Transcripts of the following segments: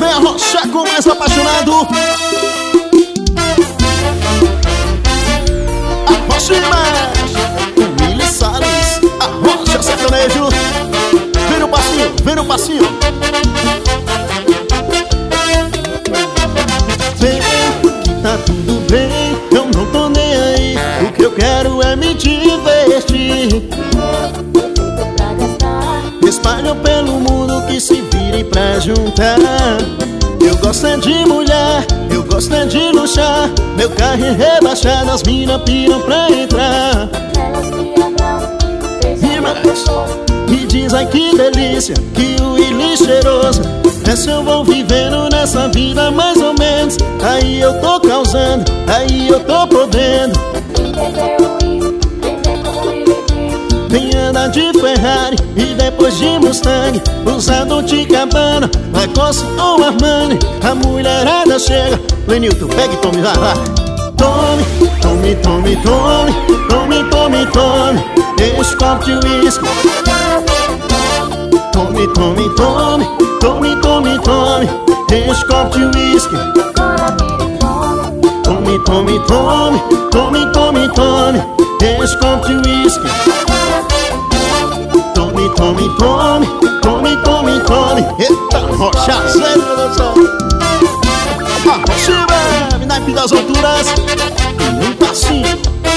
é a rocha com mais apaixonado. A rocha demais. Willy Salles, a rocha sertanejo. Vem no passinho, vem no passinho. Vem, que tá tudo bem, eu não tô nem aí. O que eu quero é me divertir. Espalham pelo mundo que se virem pra juntar. Eu gosto é de mulher, eu gosto é de luxar. Meu carro é rebaixado, as mina piram pra entrar. E diz ai que delícia, que o Willy cheiroso. Essa eu vou vivendo nessa vida mais ou menos. Aí eu tô causando, aí eu tô podendo. Vem andar de Ferrari e depois de Mustang, usado de Cabana, Lacoste ou Armani. A mulherada chega, Lenilton, pega e tome, vai, vai. Tome, tome, tome, tome, tome, tome, tome, enche o copo de uísque. Tome, tome, tome, tome, tome, tome, enche o copo de uísque. Tome, tome, tome, tome, tome, tome, enche o copo de uísque. Tome, tome, tome, tome, tome, tome. Eita, rocha, sério, meu Deus do céu. A rocha bebe, naipe das alturas. E um passinho.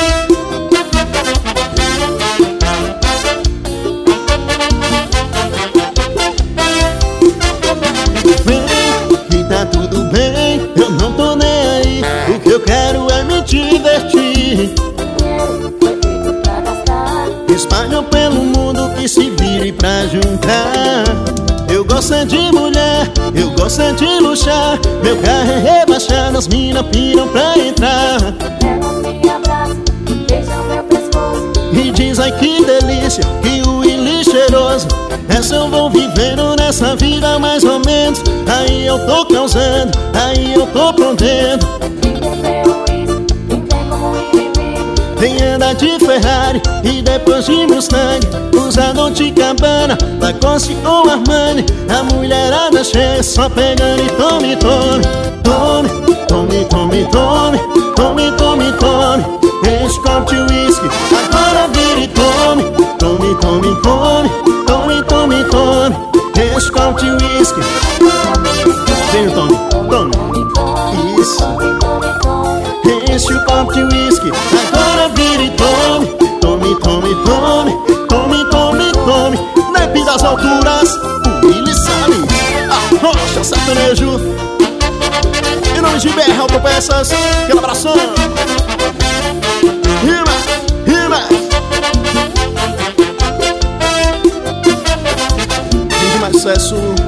Vem, que tá tudo bem, eu não tô nem aí. O que eu quero é me divertir. Espalham pelo mundo que se vire pra juntar. Eu gosto é de mulher, eu gosto é de luxar. Meu carro é rebaixado, as mina piram pra entrar. Elas me abraçam, beijam meu pescoço. E diz ai que delícia, que o Willy cheiroso. Essa eu vou vivendo nessa vida mais ou menos. Aí eu tô causando, aí eu tô podendo. Vem andar de Ferrari e depois de Mustang, usado de Cabana, Lacoste ou Armani. A mulherada chega só pegando e tome, tome. Tome, tome, tome, tome, tome, tome, tome, enche o copo de uísque. Agora vira e tome. Tome, tome, tome, tome, tome, tome, enche o copo de uísque. Vem, tome, tome. Isso. Enche o copo de uísque. Agora vira e tome. Tome, tome, tome, tome, tome, tome. Naipe das alturas, o Willy Salles, a rocha sertanejo. Em nome de BR Autopeças, aquele abração. Rima, rima. Vídeo mais sucesso.